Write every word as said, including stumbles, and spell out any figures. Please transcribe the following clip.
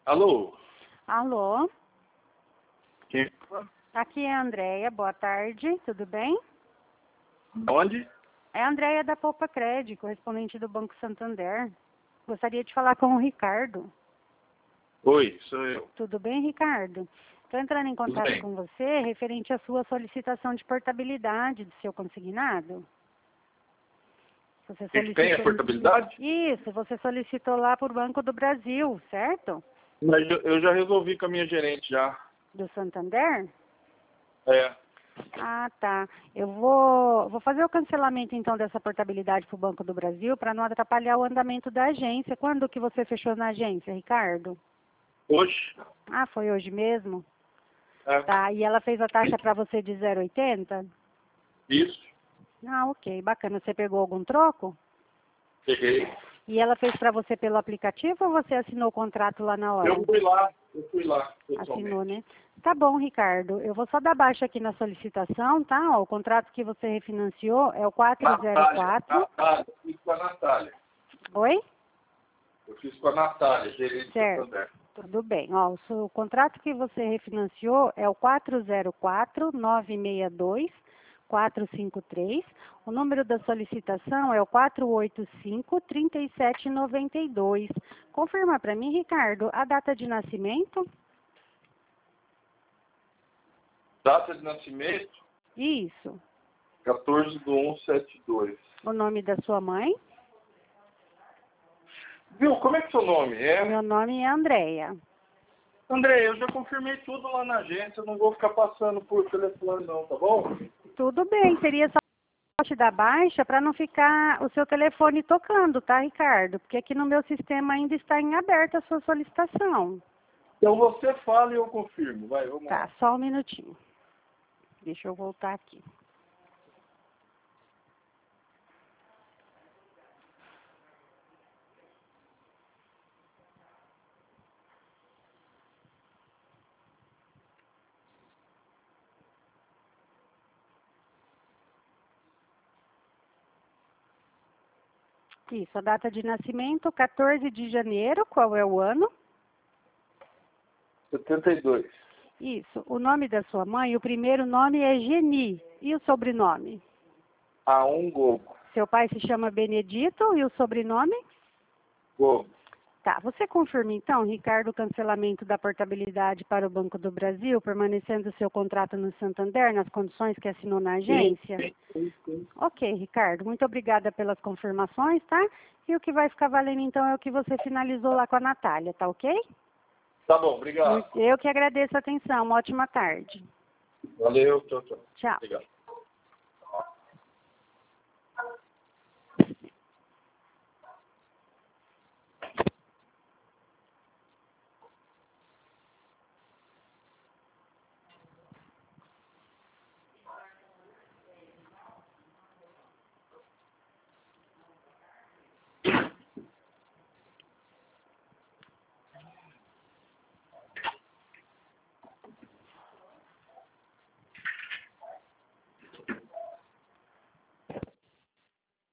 Alô? Alô? Quem? Aqui é a Andréia, boa tarde, tudo bem? Onde? É a Andréia da Poupa Cred, correspondente do Banco Santander. Gostaria de falar com o Ricardo. Oi, sou eu. Tudo bem, Ricardo? Estou entrando em contato bem. com você referente à sua solicitação de portabilidade do seu consignado. Você Quem tem a portabilidade? Isso, você solicitou lá para o Banco do Brasil, certo? Mas eu, eu já resolvi com a minha gerente já. Do Santander? É. Ah, tá. Eu vou, vou fazer o cancelamento, então, dessa portabilidade para o Banco do Brasil para não atrapalhar o andamento da agência. Quando que você fechou na agência, Ricardo? Hoje? Ah, foi hoje mesmo? É. Tá, e ela fez a taxa para você de zero vírgula oitenta? Isso. Ah, ok, bacana. Você pegou algum troco? Peguei. E ela fez para você pelo aplicativo ou você assinou o contrato lá na hora? Eu fui lá, eu fui lá, pessoalmente. Assinou, né? Tá bom, Ricardo. Eu vou só dar baixa aqui na solicitação, tá? Ó, o contrato que você refinanciou é o quatro zero quatro. Natália, eu fiz com a Natália. Oi? Eu fiz com a Natália, gerente do Certo. Santander. Tudo bem. Ó, o, seu, o contrato que você refinanciou é o quatro zero quatro, nove seis dois, quatro cinco três. O número da solicitação é o quatro oito cinco, três sete nove dois. Confirma para mim, Ricardo, a data de nascimento? Data de nascimento, Isso. quatorze de um de setenta e dois. O nome da sua mãe? Viu, como é que é seu nome? É? Meu nome é Andréia. André, eu já confirmei tudo lá na agência, eu não vou ficar passando por telefone não, tá bom? Tudo bem, seria só te dar baixa para não ficar o seu telefone tocando, tá, Ricardo? Porque aqui no meu sistema ainda está em aberto a sua solicitação. Então você fala e eu confirmo. Vai, vamos Tá, lá. só um minutinho. Deixa eu voltar aqui. Isso, a data de nascimento, quatorze de janeiro, qual é o ano? setenta e dois. Isso, o nome da sua mãe, o primeiro nome é Geni. E o sobrenome? A um Gogo. Seu pai se chama Benedito e o sobrenome? Gogo. Tá, você confirma então, Ricardo, o cancelamento da portabilidade para o Banco do Brasil, permanecendo o seu contrato no Santander, nas condições que assinou na agência? Sim, sim, sim. Ok, Ricardo, muito obrigada pelas confirmações, tá? E o que vai ficar valendo então é o que você finalizou lá com a Natália, tá ok? Tá bom, obrigado. Eu que agradeço a atenção, uma ótima tarde. Valeu, tchau, tchau. Tchau. Obrigado.